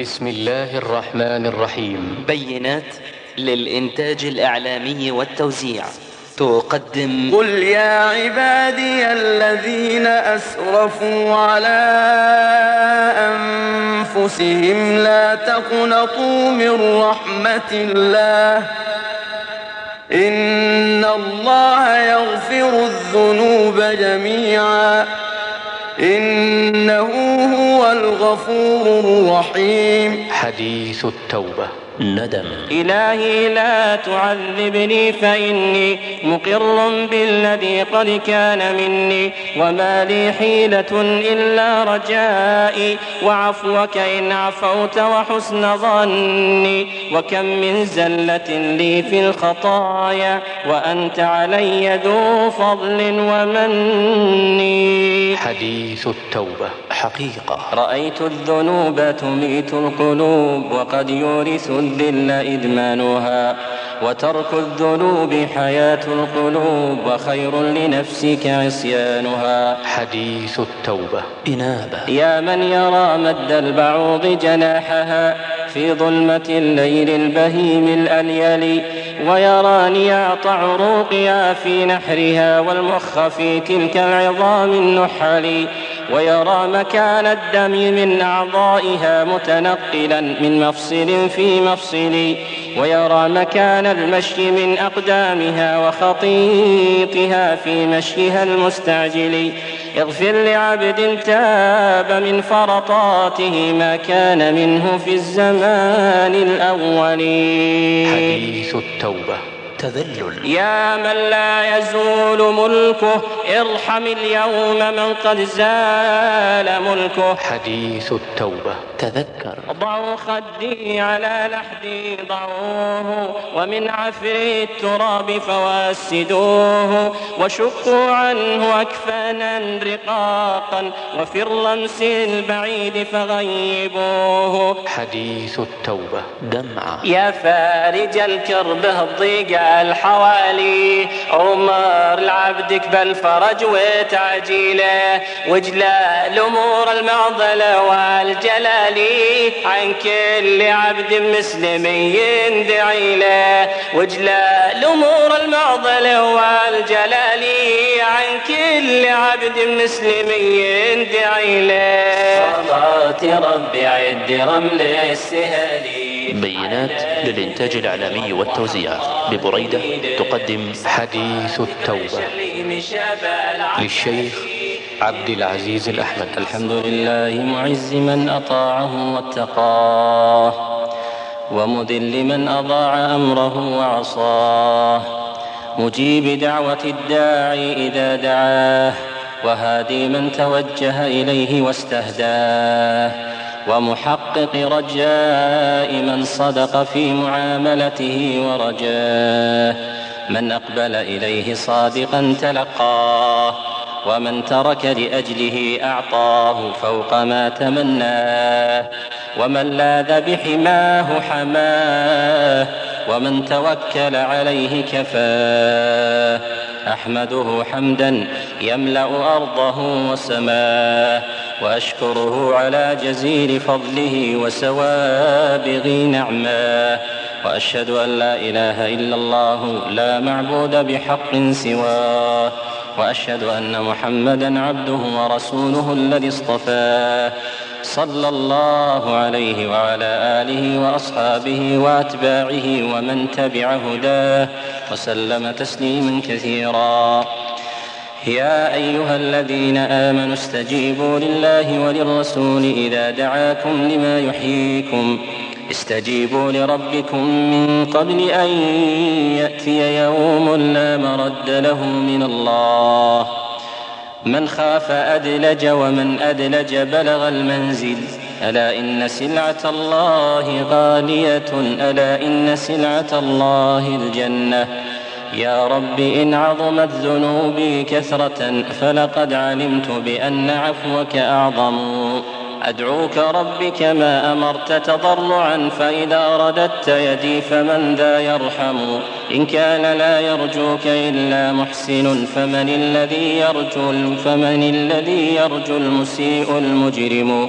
بسم الله الرحمن الرحيم. بينات للإنتاج الإعلامي والتوزيع تقدم قل يا عبادي الذين أسرفوا على أنفسهم لا تقنطوا من رحمة الله إن الله يغفر الذنوب جميعا إنه هو الغفور الرحيم. حديث التوبة. ندم. إلهي لا تعذبني فإني مقر بالذي قد كان مني، وما لي حيلة إلا رجائي وعفوك إن عفوت وحسن ظني، وكم من زلة لي في الخطايا وأنت علي ذو فضل ومني. حديث التوبة. حقيقة. رأيت الذنوب تميت القلوب وقد يورث الذل إدمانها، وترك الذنوب حياة القلوب وخير لنفسك عصيانها. حديث التوبة. إنابة. يا من يرى مد البعوض جناحها في ظلمة الليل البهيم الأليل، ويرى نياط عروقها في نحرها والمخ في تلك العظام النحل، ويرى مكان الدم من أعضائها متنقلا من مفصل في مفصل، ويرى مكان المشي من أقدامها وخطيطها في مشيها المستعجل. اغفر لعبد تاب من فرطاته ما كان منه في الزمان الأول. حديث التوبة. تذلل. يا من لا يزول ملكه ارحم اليوم من قد زال ملكه. حديث التوبة. تذكر. ضعوا خدي على لحدي ضعوه، ومن عفر التراب فواسدوه، وشقوا عنه أكفانا رقاقا وفي الرمس البعيد فغيبوه. حديث التوبة. دمعة. يا فارج الكرب الضيق الحوالي أمر لعبدك بالفرج وتعجيله، وجلاء الأمور المعضلة والجلال عن كل عبد مسلم يندعي له، وجلاء الأمور المعضلة والجلال عن كل عبد مسلم يندعي له. صلاة ربي عد رمل السهالي. بينات للإنتاج الإعلامي والتوزيع ببريدة تقدم حديث التوبة للشيخ عبد العزيز الأحمد. الحمد لله معز من أطاعه واتقاه، ومذل من أضاع أمره وعصاه، مجيب دعوة الداعي إذا دعاه، وهادي من توجه إليه واستهداه، ومحقق رجاء من صدق في معاملته ورجاه، من أقبل إليه صادقا تلقاه، ومن ترك لأجله أعطاه فوق ما تمناه، ومن لاذ بحماه حماه، ومن توكل عليه كفاه. أحمده حمدا يملأ أرضه وسماه، وأشكره على جزيل فضله وسوابغ نعماه، وأشهد أن لا إله إلا الله لا معبود بحق سواه، وأشهد أن محمدًا عبده ورسوله الذي اصطفاه، صلى الله عليه وعلى آله وأصحابه وأتباعه ومن تبع هداه وسلم تسليما كثيرا. يا أيها الذين آمنوا استجيبوا لله وللرسول إذا دعاكم لما يحييكم، استجيبوا لربكم من قبل أن يأتي يوم لا مرد له من الله. من خاف أدلج ومن أدلج بلغ المنزل. ألا إن سلعة الله غالية، ألا إن سلعة الله الجنة. يا رب إن عظمت ذنوبي كثرة فلقد علمت بأن عفوك أعظم. أدعوك رب كما أمرت تضرعا، فإذا رددت يدي فمن ذا يرحم. إن كان لا يرجوك إلا محسن، فمن الذي يرجو المسيء المجرم.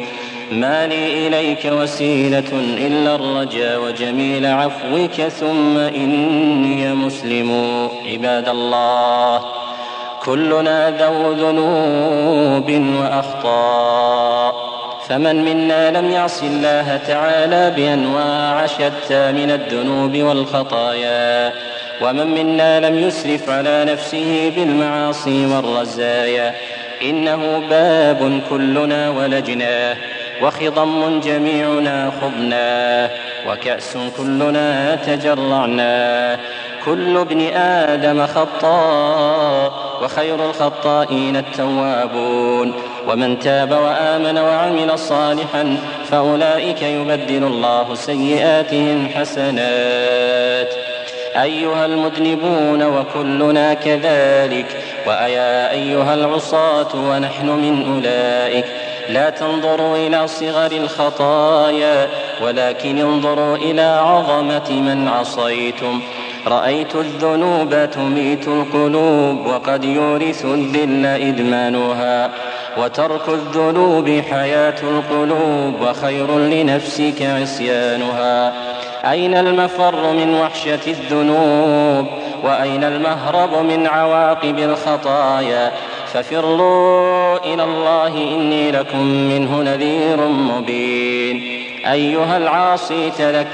ما لي إليك وسيلة إلا الرجا وجميل عفوك ثم إني مسلم. عباد الله، كلنا ذو ذنوب وأخطاء، فمن منا لم يعص الله تعالى بأنواع شتى من الذنوب والخطايا، ومن منا لم يسرف على نفسه بالمعاصي والرزايا. إنه باب كلنا ولجناه، وخضم جميعنا خضناه، وكأس كلنا تجرعناه. كل ابن آدم خطاء، وخير الخطائين التوابون. ومن تاب وآمن وعمل صالحا فأولئك يبدل الله سيئاتهم حسنات. أيها المذنبون وكلنا كذلك، وأيا أيها العصاة ونحن من أولئك، لا تنظروا إلى صغر الخطايا، ولكن انظروا إلى عظمة من عصيتم. رأيت الذنوب تميت القلوب، وقد يورث الذل إدمانها، وترك الذنوب حياة القلوب، وخير لنفسك عصيانها. أين المفر من وحشة الذنوب؟ وأين المهرب من عواقب الخطايا؟ ففروا إلى الله إني لكم منه نذير مبين. أيها العاصي،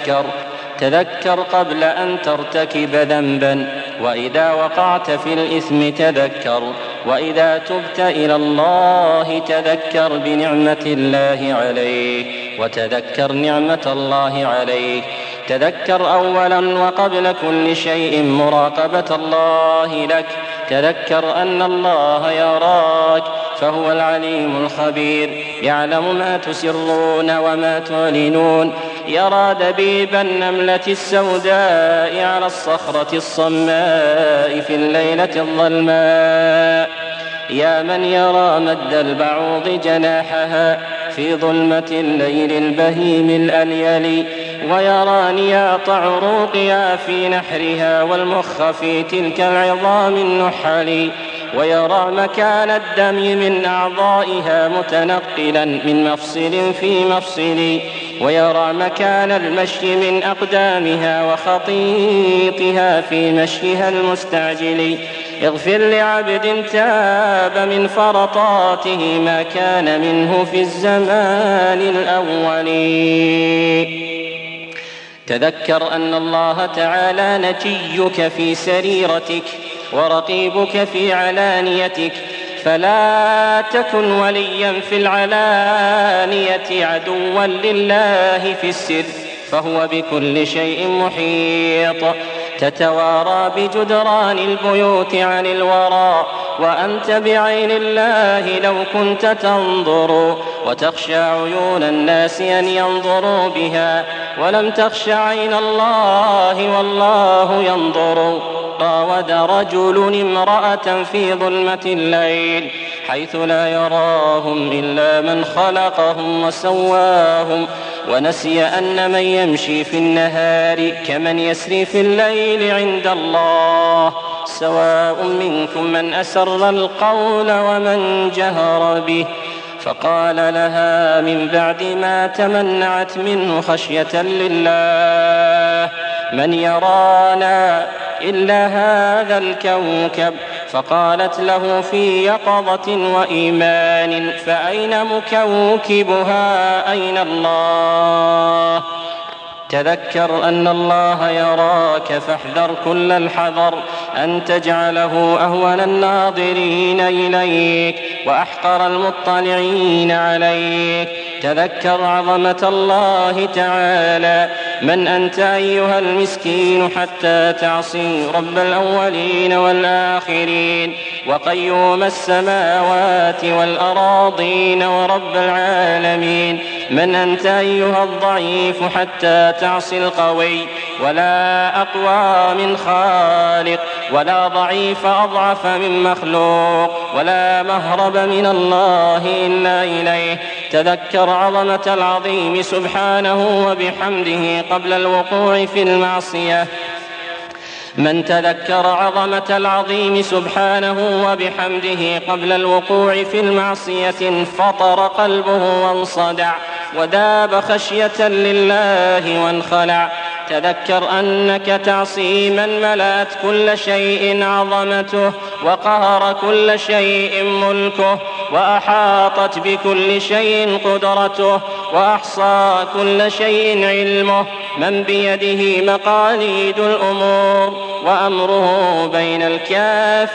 تذكر قبل أن ترتكب ذنبا، وإذا وقعت في الإثم تذكر، وإذا تبت إلى الله تذكر بنعمة الله عليك، وتذكر نعمة الله عليك. تذكر أولا وقبل كل شيء مراقبة الله لك. تذكر أن الله يراك، فهو العليم الخبير، يعلم ما تسرون وما تعلنون. يرى دبيب النملة السوداء على الصخرة الصماء في الليلة الظلماء. يا من يرى مد البعوض جناحها في ظلمة الليل البهيم الأليل، ويرى نياط عروقها في نحرها، والمخ في تلك العظام النحل، ويرى مكان الدم من أعضائها متنقلا من مفصل في مفصل، ويرى مكان المشي من أقدامها وخطيطها في مشيها المستعجل. اغفر لعبد تاب من فرطاته ما كان منه في الزمان الأول. تذكر أن الله تعالى نجيك في سريرتك، ورقيبك في علانيتك، فلا تكن وليا في العلانية عدوا لله في السر، فهو بكل شيء محيط. تتوارى بجدران البيوت عن الورى، وأنت بعين الله لو كنت تنظر، وتخشى عيون الناس أن ينظروا بها، ولم تخش عين الله والله ينظر. راود رجل امرأة في ظلمة الليل حيث لا يراهم إلا من خلقهم وسواهم، ونسي أن من يمشي في النهار كمن يسري في الليل عند الله، سواء منكم من أسر القول ومن جهر به. فقال لها من بعد ما تمنعت منه خشية لله: من يرانا إلا هذا الكوكب؟ فقالت له في يقظة وإيمان: فأين مكوكبها؟ أين الله؟ تذكر أن الله يراك، فاحذر كل الحذر أن تجعله أهون الناظرين إليك وأحقر المطلعين عليك. تذكر عظمة الله تعالى. من أنت أيها المسكين حتى تعصي رب الأولين والآخرين، وقيوم السماوات والأراضين، ورب العالمين؟ من أنت أيها الضعيف حتى تعصي القوي؟ ولا أقوى من خالق، ولا ضعيف أضعف من مخلوق، ولا مهرب من الله إلا إليه. تذكر عظمة العظيم سبحانه وبحمده قبل الوقوع في المعصية. من تذكر عظمة العظيم سبحانه وبحمده قبل الوقوع في المعصية انفطر قلبه وانصدع، وداب خشية لله وانخلع. تذكر أنك تعصي من ملأت كل شيء عظمته، وقهر كل شيء ملكه، وأحاطت بكل شيء قدرته، وأحصى كل شيء علمه، من بيده مقاليد الأمور، وأمره بين الكاف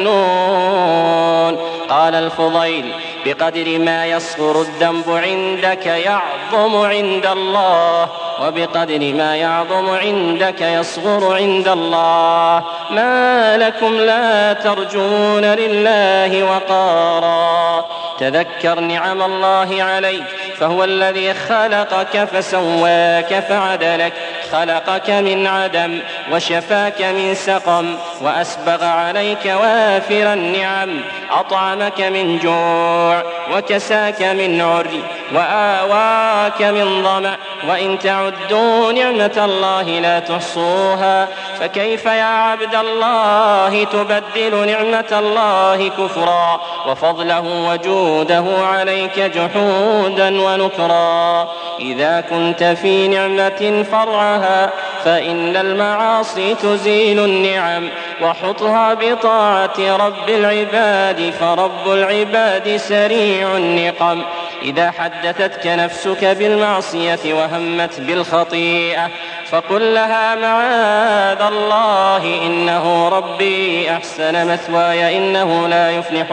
والنون. قال الفضيل: بقدر ما يصغر الذنب عندك يعظم عند الله، وبقدر ما يعظم عندك يصغر عند الله. ما لكم لا ترجون لله وقارا. تذكر نعم الله عليك، فهو الذي خلقك فسواك فعدلك، خلقك من عدم وشفاك من سقم، وأسبغ عليك وافر النعم، أطعمك من جوع وكساك من عري وآواك من ظمأ، وإن تعدوا نعمة الله لا تحصوها. فكيف يا عبد الله تبدل نعمة الله كفرا، وفضله وجوده عليك جحودا ونكرا؟ إذا كنت في نعمة فرعها فإن المعاصي تزيل النعم، وحطها بطاعة رب العباد، فرب العباد سريع النقم. إذا حدثتك نفسك بالمعصية وهمت بالخطيئة فقل لها: معاذ الله، إنه ربي أحسن مثواي، إنه لا يفلح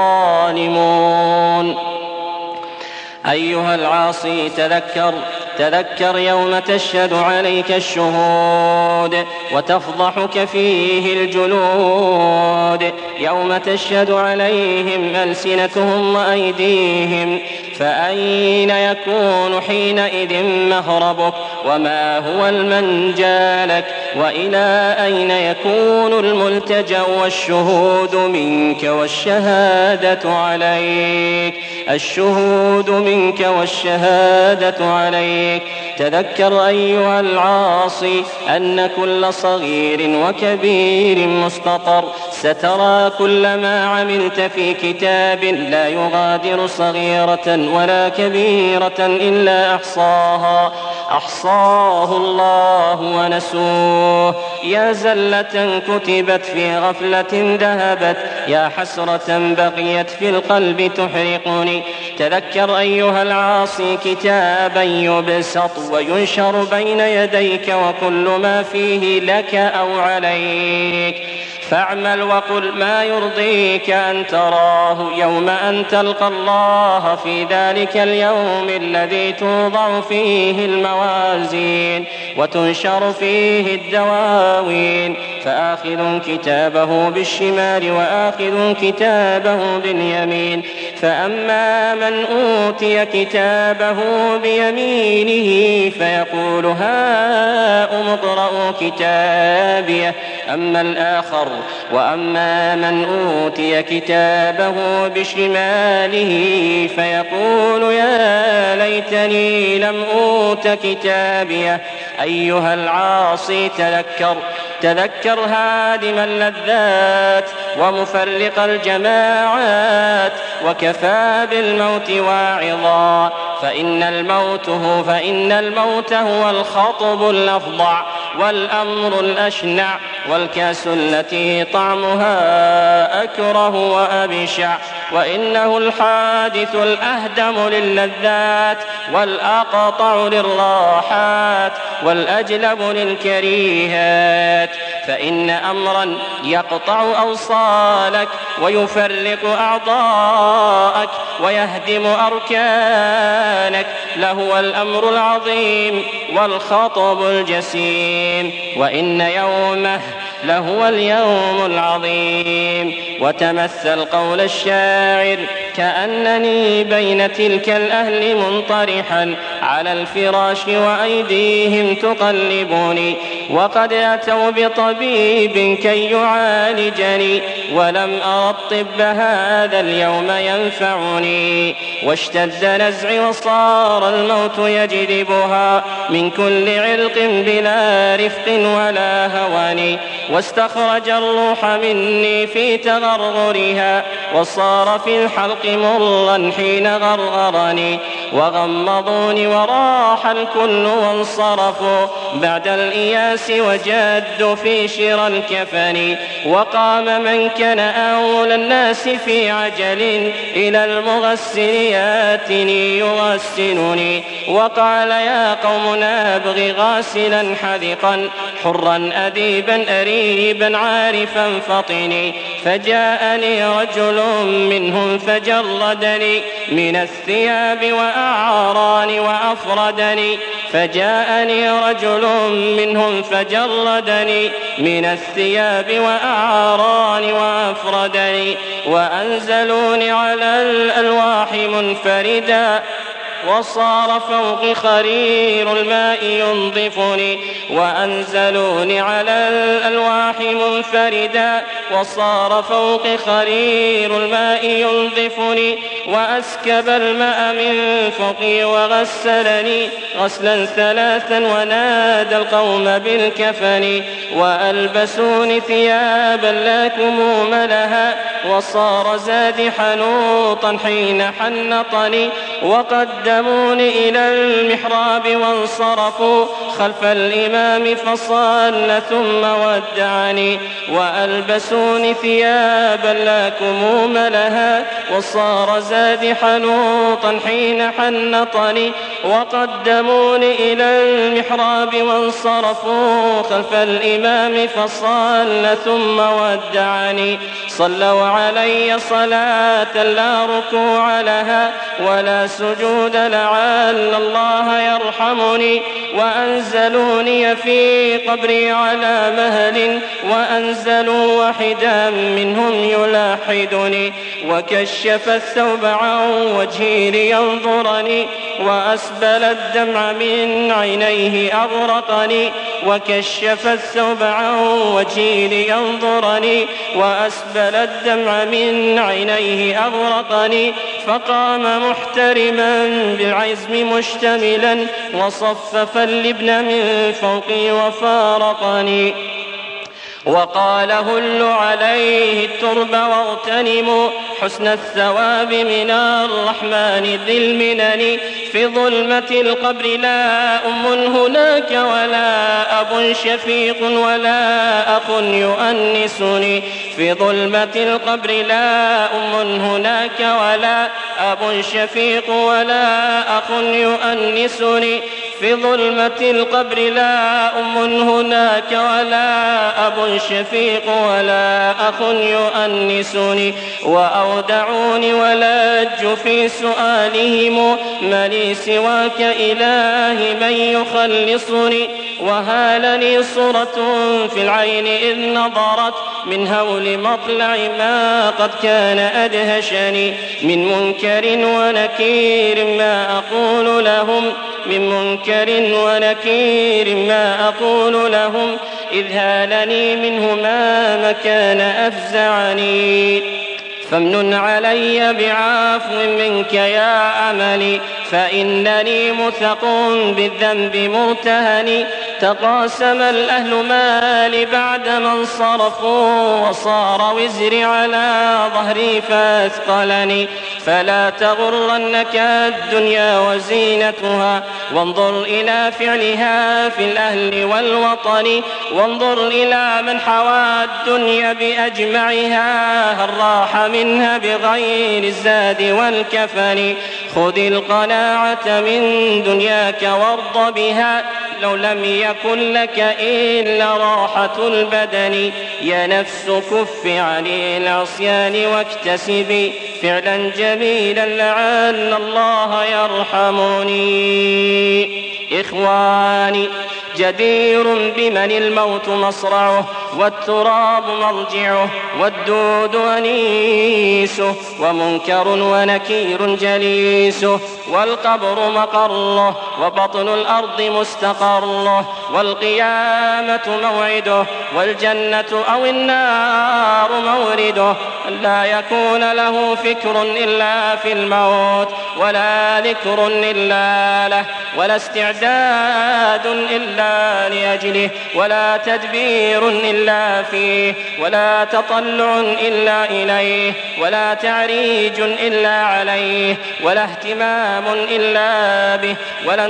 الظالمون. أيها العاصي، تذكر يوم تشهد عليك الشهود وتفضحك فيه الجلود، يوم تشهد عليهم ألسنتهم وأيديهم، فأين يكون حينئذ مهربك؟ وما هو المنجى لك؟ وإلى أين يكون الملتجأ والشهود منك والشهادة عليك؟ الشهود منك والشهادة عليك. تذكر أيها العاصي أن كل صغير وكبير مستطر، سترى كل ما عملت في كتاب لا يغادر صغيرة ولا كبيرة إلا أحصاه الله ونسوه. يا زلة كتبت في غفلة ذهبت، يا حسرة بقيت في القلب تحرقني. تذكر أيها العاصي كتابا يبسط وينشر بين يديك، وكل ما فيه لك أو عليك، فاعمل وقل ما يرضيك أن تراه يوم أن تلقى الله، في ذلك اليوم الذي توضع فيه الموازين وتنشر فيه الدواوين، فآخذ كتابه بالشمال وآخذ كتابه باليمين. فأما من أوتي كتابه بيمينه فيقول: هاؤم اقرءوا كتابيه. أما الآخر وأما من أوتي كتابه بشماله فيقول: يا ليتني لم أوت كتابيه. أيها العاصي، تذكر هادم اللذات ومفرق الجماعات، وكفى بالموت واعظا، فإن الموت هو الخطب الأفظع والأمر الأشنع، والكاس التي طعمها أكره وأبشع، وإنه الحادث الأهدم للذات والأقطع للراحات والأجلب للكريهات. فإن أمرا يقطع أوصالك ويفرق أعضاءك ويهدم أركانك لهو الأمر العظيم والخطب الجسيم، وإن يومه لهو اليوم العظيم. وتمثل قول الشاعر: كأنني بين تلك الأهل منطرحا على الفراش وأيديهم تقلبني، وقد أتوا بطبيب كي يعالجني، ولم أر الطب هذا اليوم ينفعني، واشتد نزعي وصار الموت يجذبها من كل علق بلا رفق ولا هوان واستخرج الروح مني في تغرغرها وصار في الحلق مرا حين غرغرني وغمضوني وراح الكل وانصرفوا بعد الإياس وجدوا في شرى الكفن وقام من كان أولى الناس في عجل إلى المغسل ياتني يغسلني وقال يا قوم نبغي غاسلا حذقا حرا أديبا أريبا عارفا فطني فجاءني رجل منهم فجردني من الثياب وأعراني وأفردني فجاءني رجل منهم فجردني من الثياب وأعراني وأفردني وأنزلوني على الألواح منفردا وصار فوق خرير الماء ينظفني وأنزلوني على الألواح منفردا وصار فوق خرير الماء ينظفني وأسكب الماء من فوقي وغسلني غسلا ثلاثا ونادى القوم بالكفن وألبسوني ثيابا لا كموم لها وصار زادي حنوطا حين حنطني وقدموني إلى المحراب وانصرفوا خلف الإمام فصلى ثم ودعني وألبسوني ثيابا لا كموم لها وصار زادي حنوطا حين حنطني وقدموني إلى المحراب وانصرفوا خلف الإمام فصلى ثم ودعني صلوا علي صلاة لا ركوع لها ولا سجود لعل الله يرحمني وأنزلوني في قبري على مهل وأنزلوا واحدا منهم يلاحدني وكشف الثوب عن وجهي لينظرني وأسبل الدمع من عينيه أغرقني وكشف الثوب عن وجهي لينظرني وأسبل الدمع من عينيه أغرقني فقام محترما بالعزم مشتملا وصفف اللبن من فوقي وفارقني وقال هلوا عليه الترب واغتنموا حسن الثواب من الرحمن ذي المنن في ظلمة القبر لا أم هناك ولا أب شفيق ولا أخ يؤنسني في ظلمة القبر لا أم هناك ولا أب شفيق ولا أخ يؤنسني في ظلمة القبر لا أم هناك ولا أب شفيق ولا أخ يؤنسني وأودعوني ولج في سؤالهم ما لي سواك إلهي من يخلصني وهالني صورة في العين إذ نظرت من هول مطلع ما قد كان أدهشني من منكر ونكير ما أقول لهم من منكر ونكير ما أقول لهم إذ هالني منه ما مكان أفزعني فامنن علي بعفو منك يا أملي فإنني مثق بالذنب مرتهني تقاسم الأهل مالي بعدما انصرفوا وصار وزري على ظهري فاثقلني فلا تغرنك الدنيا وزينتها وانظر إلى فعلها في الأهل والوطن وانظر إلى من حوى الدنيا بأجمعها هل راح منها بغير الزاد والكفن خذ القناعة من دنياك وارض بها لو لم يكن لك إلا راحة البدن يا نفس كف عن العصيان واكتسبي فعلا جميلا لعل الله يرحمني إخواني جدير بمن الموت مصرعه والتراب مرجعه والدود أنيسه ومنكر ونكير جليسه والقبر مقره وبطن الأرض مستقره والقيامة موعده والجنة أو النار مورده لا يكون له فكر إلا في الموت ولا ذكر إلا له ولا استعداد إلا لأجله ولا تدبير إلا فيه ولا تطلع إلا إليه ولا تعريج إلا عليه ولا اهتمام إلا به ولا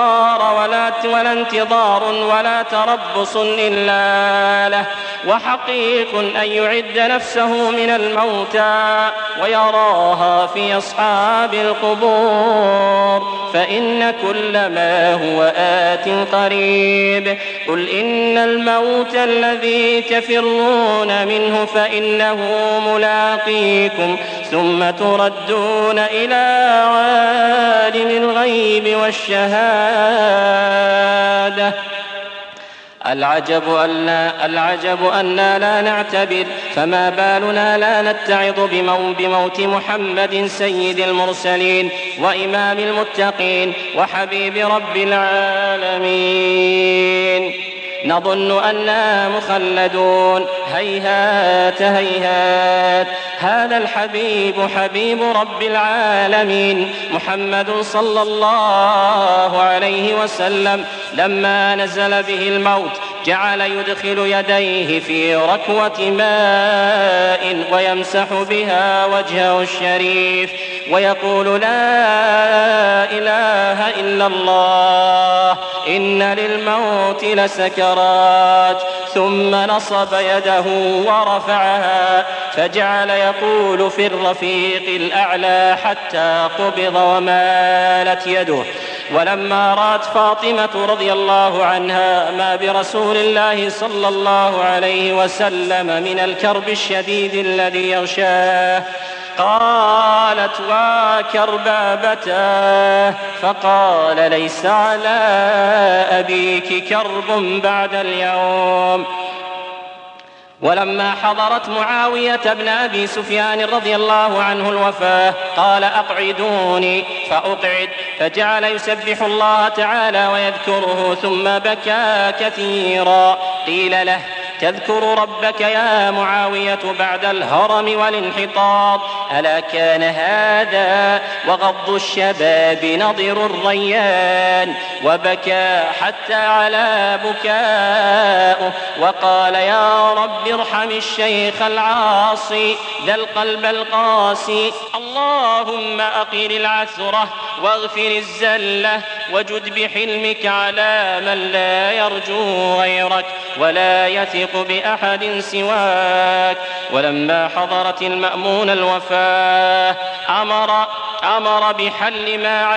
انتظار ولا تربص إلا له وحقيق أن يعد نفسه من الموتى ويراها في أصحاب القبور فإن كل ما هو آت قريب قل إن الموت الذي تفرون منه فإنه ملاقيكم ثم تردون إلى عالم الغيب والشهادة العجب أننا لا نعتبر فما بالنا لا نتعظ بموت محمد سيد المرسلين وإمام المتقين وحبيب رب العالمين نظن أننا مخلدون هيهات هيهات هذا الحبيب حبيب رب العالمين محمد صلى الله عليه وسلم لما نزل به الموت جعل يدخل يديه في ركوة ماء ويمسح بها وجهه الشريف ويقول لا إله إلا الله إن للموت لسكرات ثم نصب يده ورفعها فجعل يقول في الرفيق الأعلى حتى قبض ومالت يده ولما رأت فاطمة رضي الله عنها ما برسول الله صلى الله عليه وسلم من الكرب الشديد الذي يغشاه قالت وكربابتاه فقال ليس على أبيك كرب بعد اليوم. ولما حضرت معاوية بن أبي سفيان رضي الله عنه الوفاة قال أقعدوني فأقعد فجعل يسبح الله تعالى ويذكره ثم بكى كثيرا. قيل له تذكر ربك يا معاوية بعد الهرم والانحطاط ألا كان هذا وغض الشباب نضر الريان وبكى حتى على بكاؤه وقال يا رب ارحم الشيخ العاصي ذا القلب القاسي اللهم أقل العثرة واغفر الزلة وجد بحلمك على من لا يرجو غيرك ولا يثق بأحد سواك. ولما حضرت المأمون الوفاة أمر بحل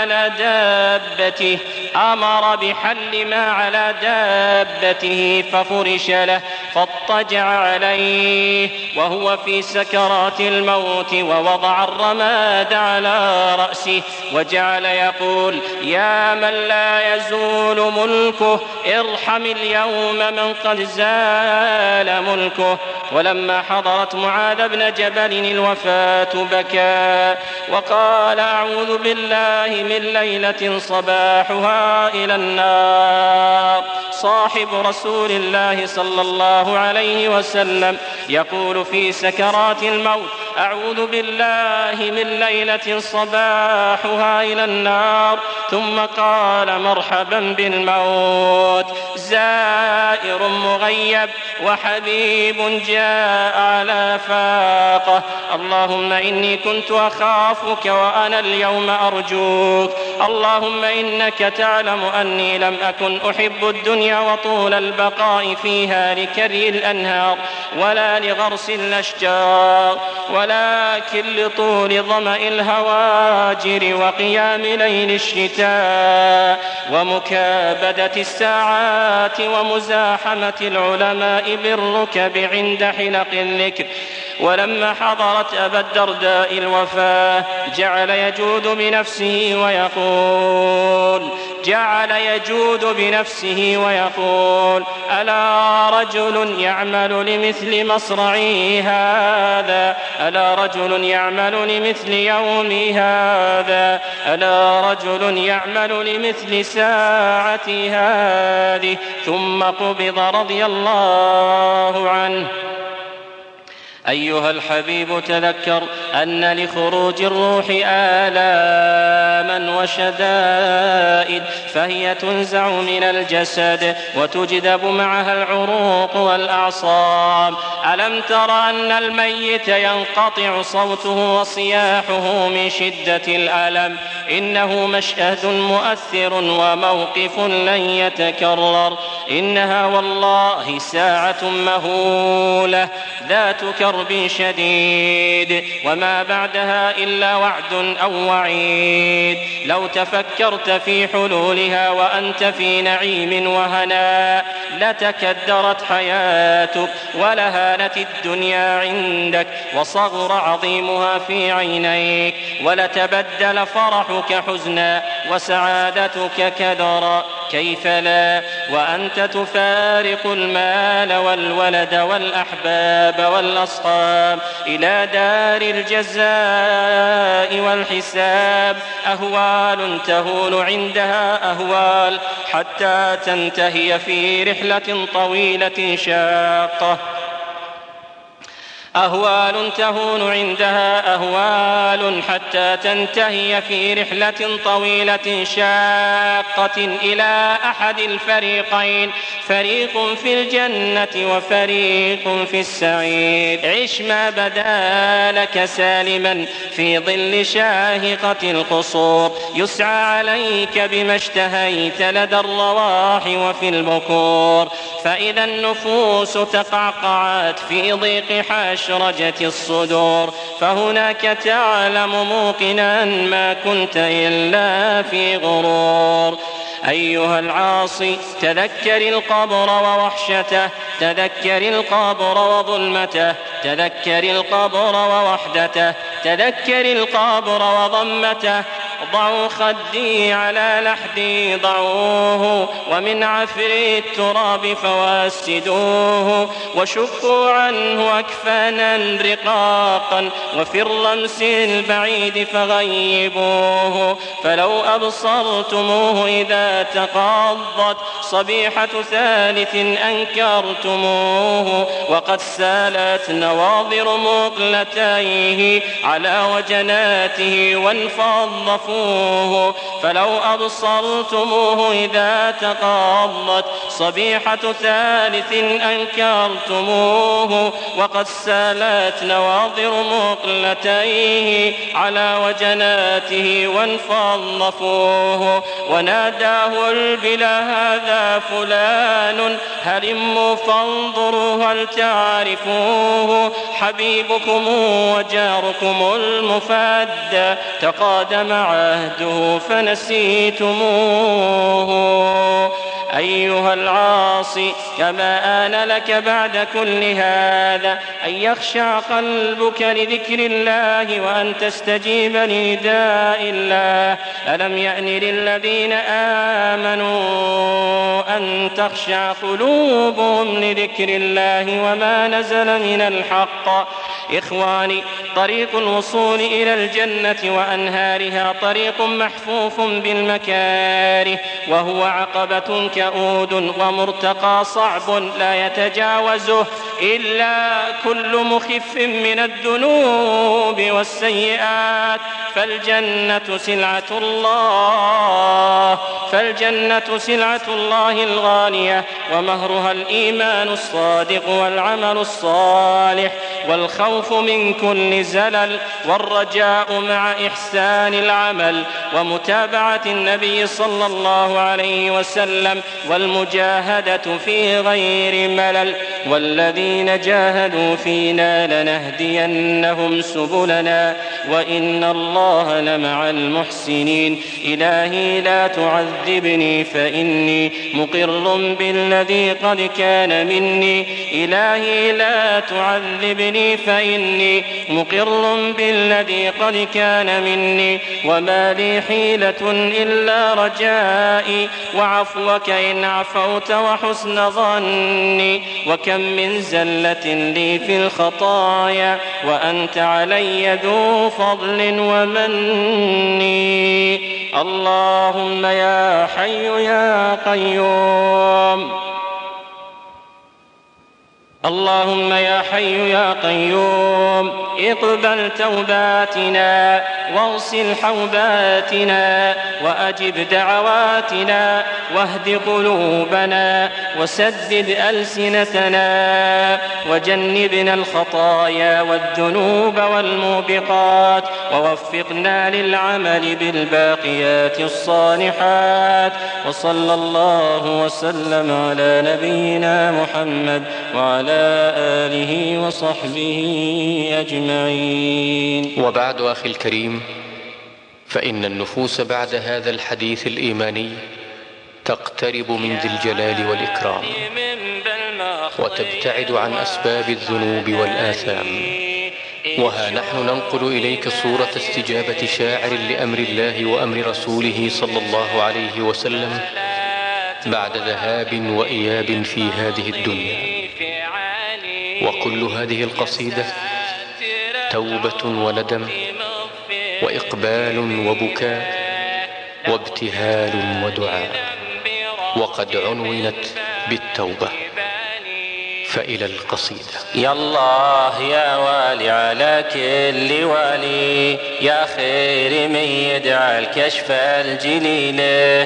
ما على دابته ففرش له فاضطجع عليه وهو في سكرات الموت ووضع الرماد على رأسه وجعل يقول يا من لا يزول ملكه ارحم اليوم من قد زال ملكه. ولما حضرت معاذ بن جبل الوفاة بكى وقال أعوذ بالله من ليلة صباحها إلى النار. صاحب رسول الله صلى الله عليه وسلم يقول في سكرات الموت أعوذ بالله من ليلة صباحها إلى النار ثم قال مرحبا بالموت زائر مغيب وحبيب جاء على فاقه. اللهم إني كنت أخافك وأنا اليوم أرجوك. اللهم إنك تعلم أني لم أكن أحب الدنيا وطول البقاء فيها لكري الأنهار ولا لغرس الأشجار ولكن لطول ظمأ الهواجر وقيام ليل الشتاء ومكابدة الساعات ومزاحمة العلماء بالركب عند حلق الذكر. ولما حضرت أبا الدرداء الوفاة جعل يجود بنفسه ويقول جعل يجود بنفسه ويقول: ألا رجل يعمل لمثل مصرعي هذا، ألا رجل يعمل لمثل يومي هذا، ألا رجل يعمل لمثل ساعتي هذه، ثم قبض رضي الله عنه. أيها الحبيب، تذكر أن لخروج الروح آلاما وشدائد، فهي تنزع من الجسد وتجذب معها العروق والأعصاب. ألم تر أن الميت ينقطع صوته وصياحه من شدة الألم؟ إنه مشهد مؤثر وموقف لن يتكرر. إنها والله ساعة مهولة ذات كرب شديد، وما بعدها إلا وعد أو وعيد. لو تفكرت في حلولها وأنت في نعيم وهناء لتكدرت حياتك ولهانت الدنيا عندك وصغر عظيمها في عينيك، ولتبدل فرحك حزنا وسعادتك كدرا. كيف لا وأنت تفارق المال والولد والأحباب والأصحاب إلى دار الجزاء والحساب؟ أهوال تهون عندها أهوال حتى تنتهي في رحلة طويلة شاقة. أهوال تهون عندها أهوال حتى تنتهي في رحلة طويلة شاقة إلى أحد الفريقين، فريق في الجنة وفريق في السعير. عش ما بدا لك سالما في ظل شاهقة القصور، يسعى عليك بما اشتهيت لدى الرواح وفي البكور. فإذا النفوس تقعقعت في ضيق حشرجة الصدور، فهناك تعلم موقنا ما كنت إلا في غرور. أيها العاصي، تذكر القبر ووحشته، تذكر القبر وظلمته، تذكر القبر ووحدته، تذكر القبر وضمته. ضعوا خدي على لحدي ضعوه، ومن عفر التراب فواسدوه، وشقوا عنه أكفانا رقاقا، وفي الرمس البعيد فغيبوه. فلو أبصرتموه إذا تقاضت صبيحة ثالث أنكرتموه، وقد سالت نواظر مقلتيه على وجناته وانفض فوه. فلو أبصرتموه إذا تقاضت صبيحة ثالث أنكرتموه، وقد سالت نواظر مقلتيه على وجناته وانفض فوه. وناداه البلا هذا فلان، هلموا فانظروا هل تعرفوه، حبيبكم وجاركم المفدى تقادم عهده فنسيتموه. أيها العاصي، كما آن لك بعد كل هذا أن يخشع قلبك لذكر الله وأن تستجيب لنداء الله. ألم يأن للذين آمنوا أن تخشع قلوبهم لذكر الله وما نزل من الحق؟ إخواني، طريق الوصول إلى الجنة وأنهارها طريق محفوف بالمكاره، وهو عقبة كؤود ومرتقى صعب لا يتجاوزه إلا كل مخف من الذنوب والسيئات. فالجنة سلعة الله الغالية، ومهرها الإيمان الصادق والعمل الصالح، والخوف من كل زلل، والرجاء مع إحسان العمل ومتابعة النبي صلى الله عليه وسلم، والمجاهدة في غير ملل. والذين جاهدوا فينا لنهدينهم سبلنا وإن الله لمع المحسنين. إلهي لا تعذبني فإني مقر بالذي قد كان مني. إلهي لا تعذبني فإني مقر بالذي قد كان مني. وما لي حيلة إلا رجائي وعفوك إن عفوت وحسن ظني. وكم من زلة لي في الخطايا وأنت علي ذو فضل ومني. اللهم يا حي يا قيوم، اللهم يا حي يا قيوم اقبل توباتنا واغسل حوباتنا وأجب دعواتنا واهد قلوبنا وسدد ألسنتنا وجنبنا الخطايا والذنوب والموبقات ووفقنا للعمل بالباقيات الصالحات. وصلى الله وسلم على نبينا محمد وعلى آله وصحبه أجمعين. وبعد أخي الكريم، فإن النفوس بعد هذا الحديث الإيماني تقترب من ذي الجلال والإكرام وتبتعد عن أسباب الذنوب والآثام. وها نحن ننقل إليك صورة استجابة شاعر لأمر الله وأمر رسوله صلى الله عليه وسلم بعد ذهاب وإياب في هذه الدنيا. وكل هذه القصيدة توبة وندم وإقبال وبكاء وابتهال ودعاء، وقد عنونت بالتوبة. فإلى القصيدة. يا الله يا والي على كل والي، يا خير من يدعى الكشف الجليل،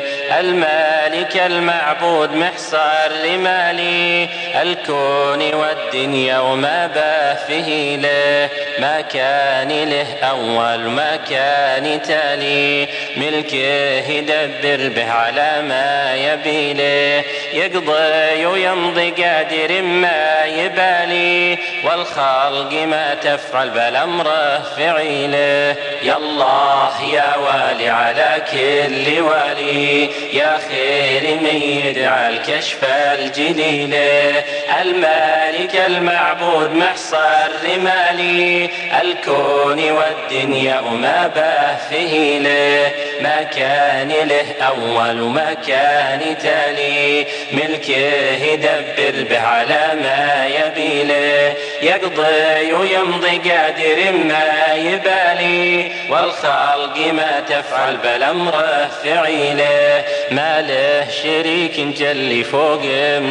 المالك المعبود محصر لمالي، الكون والدنيا وما باه فيه له، ما كان له أول ما كان تالي، ملكه يدبر به على ما يبي له، يقضي ويمضي قادر ما يبالي، والخلق ما تفعل بل أمره فعيله. يا الله يا والي على كل والي، يا خير من يدعى الكشف الجليل، المالك المعبود محصر لمالي، الكون والدنيا وما باه فيه له، ما كان له أول وما كان تالي، ملكه يدبر به على ما يبي له، يقضي ويمضي قادر ما يبالي، والخلق ما تفعل بل أمره فعيله، ما له شريك جل فوق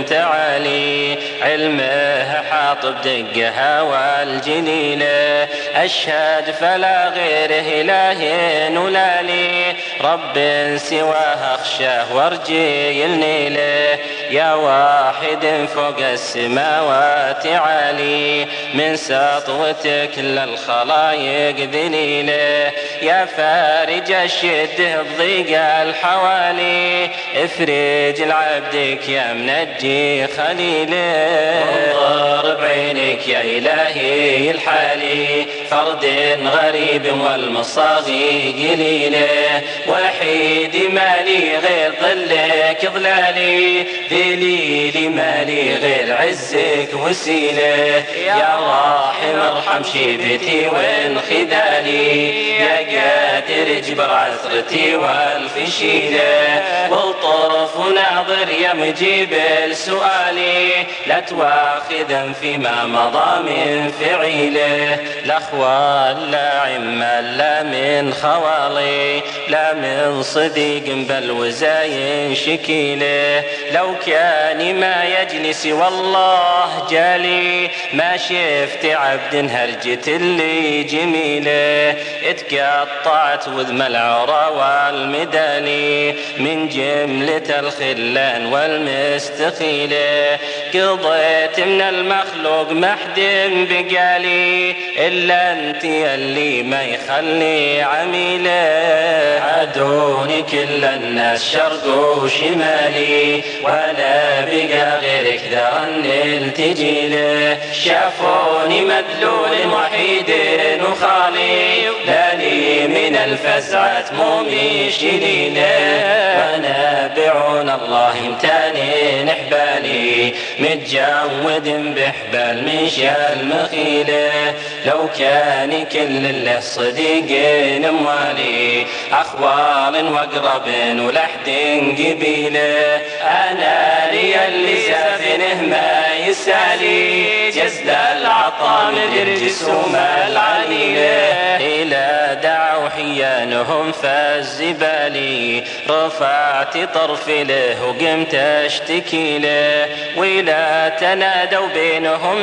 متعالي، علمه حاط بدقها والجليله، أشهد فلا غيره إله ولا لي، رب سواه أخشاه وارجي النيله، يا واحد فوق السماوات عالي، من سطوتك للخلايق ذليله، يا فارج الشده بضيق الحوالي، افرج لعبدك يا منجي خليله، وانظر بعينك يا إلهي الحالي، فرد غريب والمصاغي قليله، وحيد مالي غير ظلك ظلالي، ذليلي مالي غير عزك وسيله، يا راحم ارحم شيبتي وانخذالي، يا قادر اجبر عثرتي والفشيله، والطرف ناظر يا مجيب السؤالي، لا تواخذا فيما مضى من فعيله، لا اخوان لا عمال لا من خوالي، لا من صديق بل وزاين شكيله، لو كان ما يجلس والله جالي، ما شفت عبد هرجت اللي جميله، اتقطعت وذم العرى والمدالي، من جملة الخلان والمستخيله، قضيت من المخلوق محد بقالي، إلا إلا أنت اللي ما يخلي عميله. عدوني كل الناس شرق وشمالي، ولا بقى غيرك ذرا نلتجي له. شافوني مدلول وحيد وخالي، لا لي من الفزعة مومي شليله. ونابعون الله امتانين حبالي، متجود بحبال من شال مخيله. لو كان كل اللي صديقين اموالي، اخوال واقرب ولحد قبيله. انا لي اللي سافنه ما يسالي، جزل العطا من الجسوم العليله. الى دعوا حيانهم فالزبالي، رفعت طرفي له وقمت اشتكي له. ولا تنادوا بينهم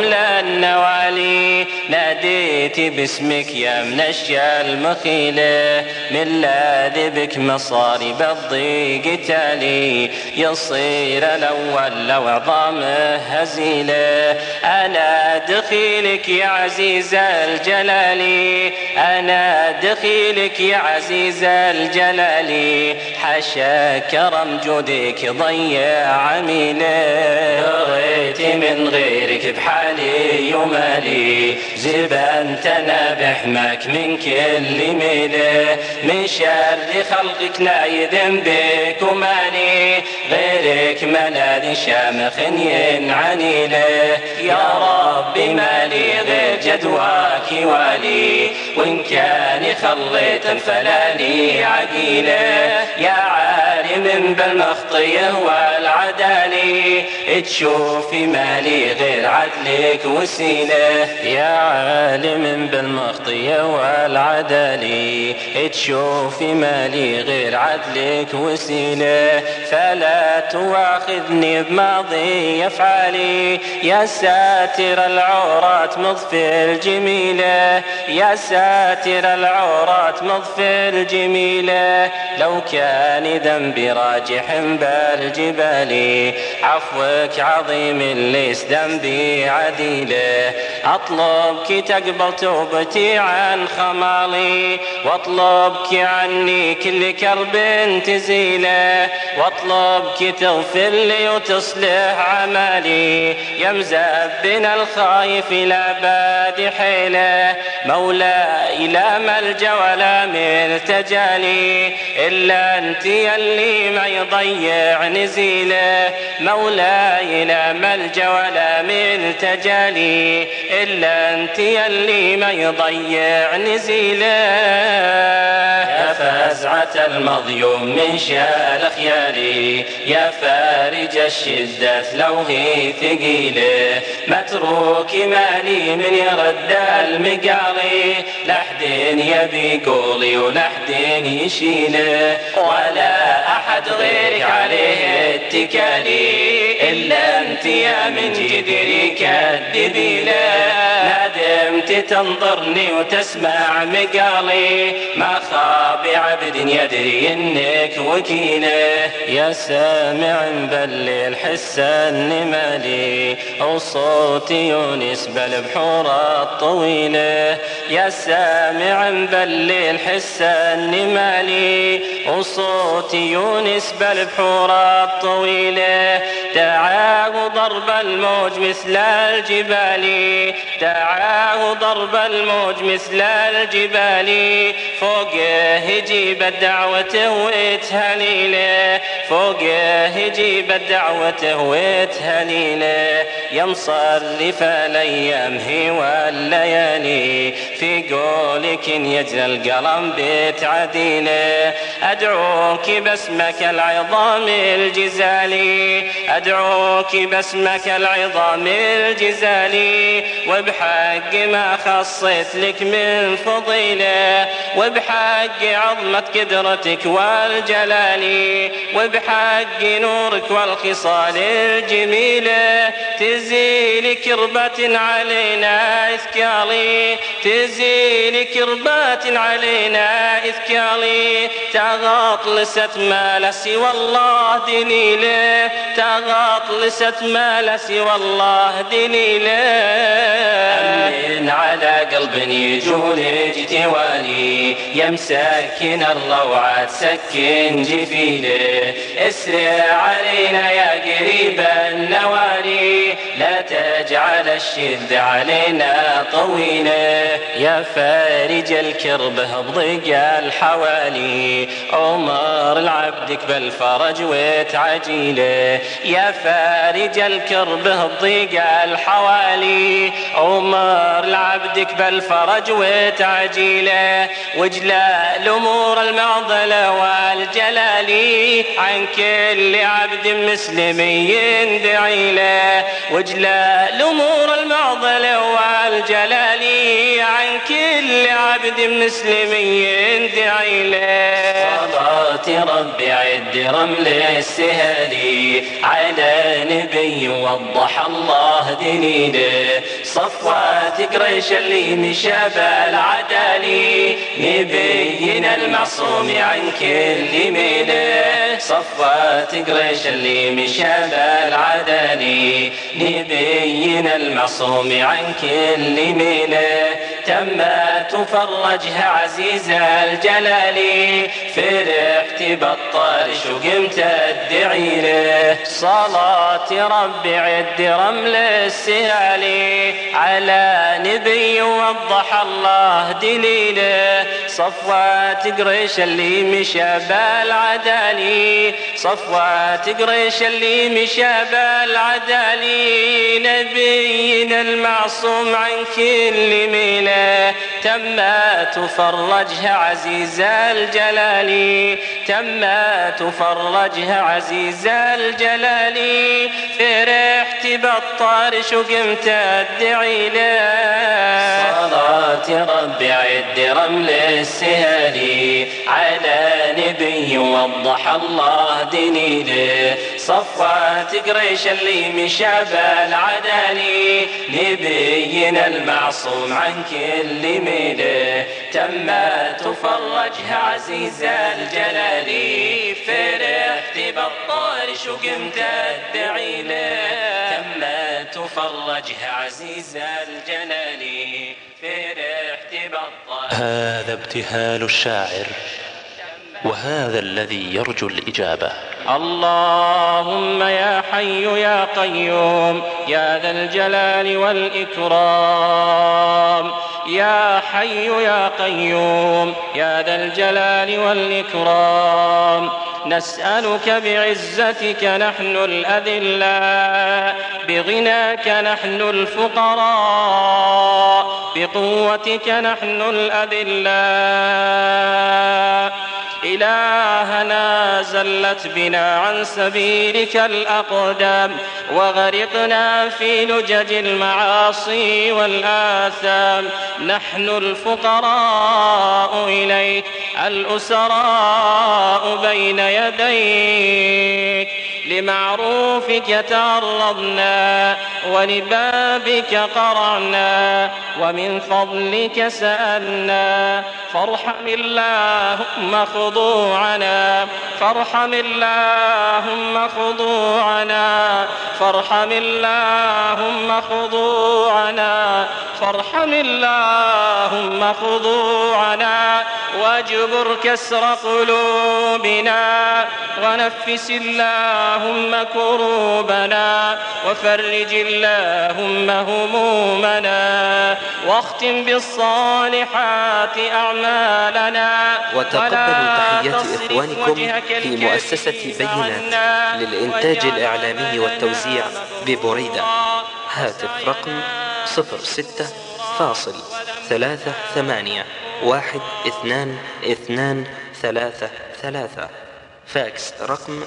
للنوالي، ناديت باسمك يا منشى المخيله. من لاذ بك مصاري بالضيق تالي، يصير الاول لو عظامه هزيله. انا دخيلك يا عزيز الجلالي، انا دخيلك يا عزيز الجلالي. حاشا كرم جودك ضيع عميله. بغيت من غيرك بحالي ومالي، زبان تنابح ماك من كل ميله. من شر خلقك لا يذم بك ومالي، غيرك ملاذي شامخ ينعني له. يا ربي مالي غير جدواك والي، وإن كان خليت فلاني عقيله. يا عالم بالمخطيه والعدالي، تشوفي مالي غير عدلك وسيله. يا عالم بالمخطيه والعدالي، تشوفي مالي غير عدلك وسيله. فلا تواخذني بماضي افعالي، يا ساتر العورات مضفي الجميله. يا ساتر العورات مضفي الجميله. لو كان ذنبي راجح بالجبال، عفوك عظيم ليس ذنبي عديله. اطلبك تقبل توبتي عن خمالي، واطلبك عني كل كرب تزيله. واطلبك تغفر لي وتصلح عمالي، يا مزبنا الخايف لا باد حيله. مولاي لا ملجا ولا ملتجا لي، الا انت يلي ما يضيع نزيله. مولاي لا ملجا ولا ملتجا لي، الا انت يلي ما يضيع نزيله. يا فزعة المظلوم من شال خيالي، يا فارج الشدة لو هي ثقيله. متروك مالي من يرد المقالي، لحد يبي قولي ولحد يشيله. ولا احد غيرك عليه اتكالي، الا انت يا من جدري كالدبيله. ندمت تنظرني وتسمع مقالي، ما خاب عبد يدري انك وكيله. يا سامع بالليل حس النمالي، وصوت يونس بالبحور الطويله. يا سامع بالليل حس النمالي، وصوت يونس بالبحور الطويله. دعاه ضرب الموج مثل الجبال، دعاه ضرب الموج مثل الجبال. فوقه يجيب الدعوة ويتهليله، فوقه يجيب الدعوة ويتهليله. يا مصرف الايام هي والليالي، في قولك يجرى القلم بيت عديله. ادعوك باسمك العظام الجزالي، ادعوك باسمك العظام الجزالي. وبحق ما خصيت لك من فضيله، وبحق عظمة قدرتك والجلال، وبحق نورك والخصال الجميله. تزيل كربة علينا إثكالي، تزيل كربة علينا إثكالي. تغطلست ما لا سوى الله دليله، تغطلست ما لا سوى الله دليله. أمن على قلب يجول اجتواني يا مسكن الروعة سكن جفينه. اسرع علينا يا قريب النواني لا تجعل الشد علينا طويله. يا فارج الكرب بضيق الحوالي أمر لعبدك بالفرج وتعجيله. يا فارج الكرب بضيق الحوالي أمر لعبدك بالفرج وتعجيله. واجلاء الأمور المعضلة والجلال عن كل عبد مسلم يندعي له. واجلاء الأمور المعضلة والجلال عن كل عبد مسلم يندعي له. صلاة ربي عد رمل السهالي على نبي وضح الله دليله. صفوات قريش اللي مشى بالعدالي نبينا المعصوم عن كل ميله. صفوات قريش اللي مشى بالعدالي نبينا المعصوم عن كل ميله. تمت وفرجها عزيز الجلال فرحت بالطرش وقمت ادعي له. صلاة ربي عد رمل السهالي على نبي وضح الله دليله. صفوات قريش اللي مشى بالعدالي صفوات قريش اللي مشى بالعدالي نبينا المعصوم عن كل ميله. تمت وفرجها عزيز الجلال تمت وفرجها عزيز الجلال فرحت بالطرش وقمت ادعي له. صلاة ربي عد رمل السهالي على نبي وضح الله دليله. صفوات قريش اللي مشى بالعدالي نبينا المعصوم عن كل ميله. تمت وفرجها عزيز الجلال فرحت بالطرش وقمت ادعي له. تمت وفرجها عزيز الجلال فرحت بالطرش. هذا ابتهال الشاعر وهذا الذي يرجو الإجابة. اللهم يا حي يا قيوم يا ذا الجلال والإكرام. يا حي يا قيوم يا ذا الجلال والإكرام. نسألك بعزتك نحن الأذلاء بغناك نحن الفقراء بقوتك نحن الأذلاء. إلهنا زلت بنا عن سبيلك الأقدام وغرقنا في لجج المعاصي والآثام. نحن الفقراء إليك الأسراء بين يديك لمعروفك تعرضنا ولبابك قرعنا ومن فضلك سألنا. فارحم اللهم خضوعنا فارحم اللهم خضوعنا فارحم اللهم خضوعنا فارحم اللهم خضوعنا واجبر كسر قلوبنا ونفس اللهم كروبنا وفرج اللهم همومنا واختم بالصالحات أعمالنا. وتقبلوا تحيات إخوانكم في مؤسسة بينات للإنتاج الإعلامي والتوزيع ببريدة. هاتف رقم 06-38122233. فاكس رقم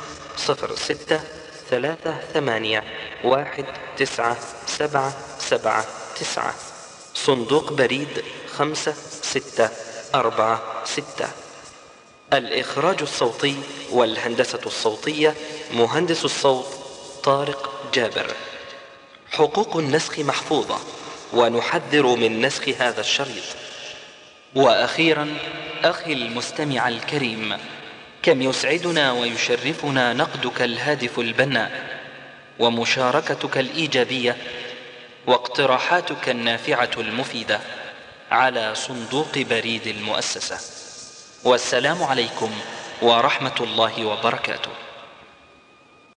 06-38197779. صندوق بريد 5646. الإخراج الصوتي والهندسة الصوتية مهندس الصوت طارق جابر. حقوق النسخ محفوظة ونحذر من نسخ هذا الشريط. وأخيرا أخي المستمع الكريم، كم يسعدنا ويشرفنا نقدك الهادف البناء. ومشاركتك الإيجابية واقتراحاتك النافعة المفيدة على صندوق بريد المؤسسة. والسلام عليكم ورحمة الله وبركاته.